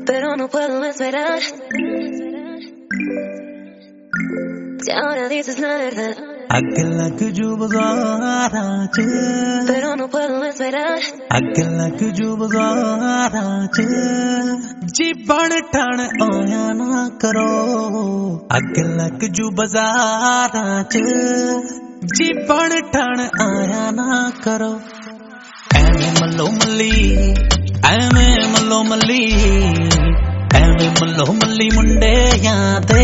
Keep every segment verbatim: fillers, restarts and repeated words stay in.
pero no puedo esperar. Si ahora dices la verdad, अग लग जो बाज़ारा च, pero no puedo esperar. अग लग जो बाज़ारा च, जी बण ठण आया ना करो। अग लग जो बाज़ारा च, जी बण ठण आया ना करो। ਐਵੇਂ ਮੱਲੋ ਮੱਲੀ ਐਵੇਂ ਮੱਲੋ ਮੱਲੀ ਐਵੇਂ ਮੱਲੋ ਮੱਲੀ ਮੁੰਡਿਆਂ ਦੇ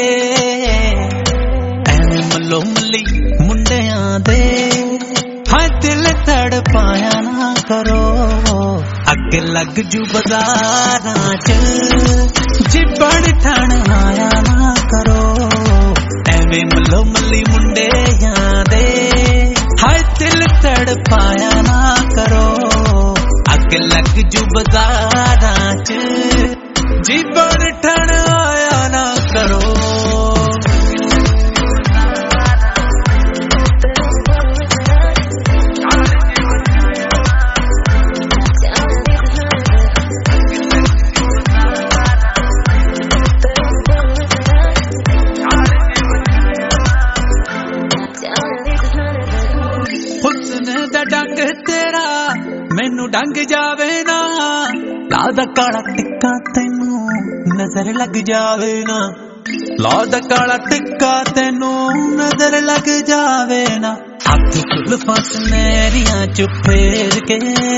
ਐਵੇਂ ਮੱਲੋ ਮੱਲੀ ਮੁੰਡਿਆਂ ਦੇ ਹਾਂ ਦਿਲ ਤੜ ਪਾਇਆ ਨਾ ਕਰੋ। ਅੱਗੇ ਲੱਗ ਜੂ ਬਾਜ਼ਾਰਾਂ ਚ ਜੀ ਬਣ ਠਣ ਆਇਆ ਨਾ ਕਰੋ। ਐਵੇਂ ਮੱਲੋ ਮੱਲੀ ਮੁੰਡਿਆਂ ਦੇ हाय दिल तड़ पाया ना करो। अग लग जू बाज़ारा च जी बण ठण आया ना करो। डंग तेरा मैनू डंग जावे ना, लादा काला टिक्का तेनू नजर लग जावे ना। लादा काला टिक्का तेनू नजर लग जावे ना। हाथ जुल्फां सुनहरियां च फेर के,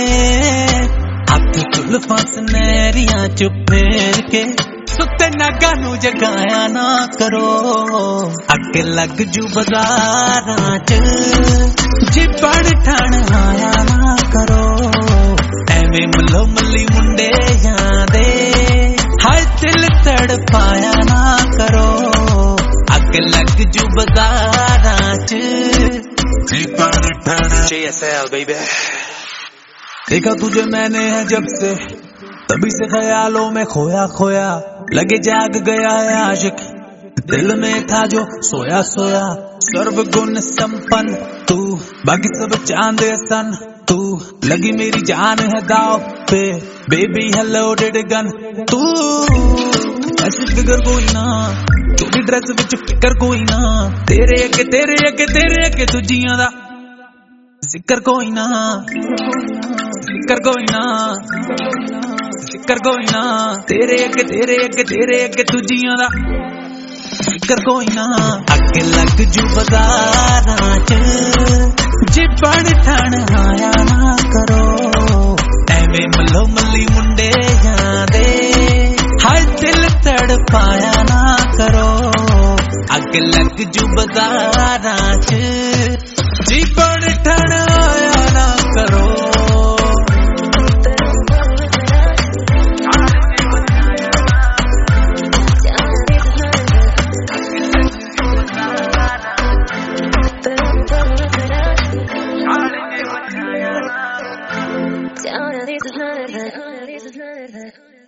हाथ जुल्फां सुनहरियां च फेर के सुते नागा नू जगाया ना करो। अग लग जू बाज़ारां च जी बण ठण आया ना करो। ਐਵੇਂ ਮੱਲੋ ਮੱਲੀ ਮੁੰਡਿਆਂ ਦੇ ਹਾਏ ਦਿਲ ਤੜ ਪਾਇਆ ਨਾ ਕਰੋ। ਅੱਗ ਲੱਗ ਜੂ ਬਾਜ਼ਾਰਾਂ ਚ जी बण ठण। J S L baby। देखा तुझे मैंने है जब से, तभी से ख्यालों में खोया खोया लगे जाग गया है आशिक। दिल में था जो सोया सोया सर्व गुण संपन्न तू, बाकी सब चांद सन तू। लगी मेरी जान है दाव पे बेबी है लोडेड गन तू। ऐसी फिगर कोई ना चोरी ड्रेस विच फिकर कोई ना, तेरे अगे तेरे अगे तेरे अगे दूजियां दा जिक्र कोई ना, जिक्र कोई ना, जिक्र कोई ना। तेरे अगे तेरे अगे तेरे अगे दूजियां दा जिक्र कोई ना। अग लग जू बाज़ारां च जी बण ठण आया ना करो। ਐਵੇਂ ਮੱਲੋ ਮੱਲੀ ਮੁੰਡਿਆਂ ਦੇ ਹਾਏ ਦਿਲ ਤੜ ਪਾਇਆ ਨਾ ਕਰੋ। ਅੱਗ ਲੱਗ ਜੂ ਬਾਜ਼ਾਰਾਂ ਚ ਜੀ ਬਣ ਠਣ ਆਇਆ ਨਾ ਕਰੋ। Si ahora dices la verdad, ahora dices la verdad.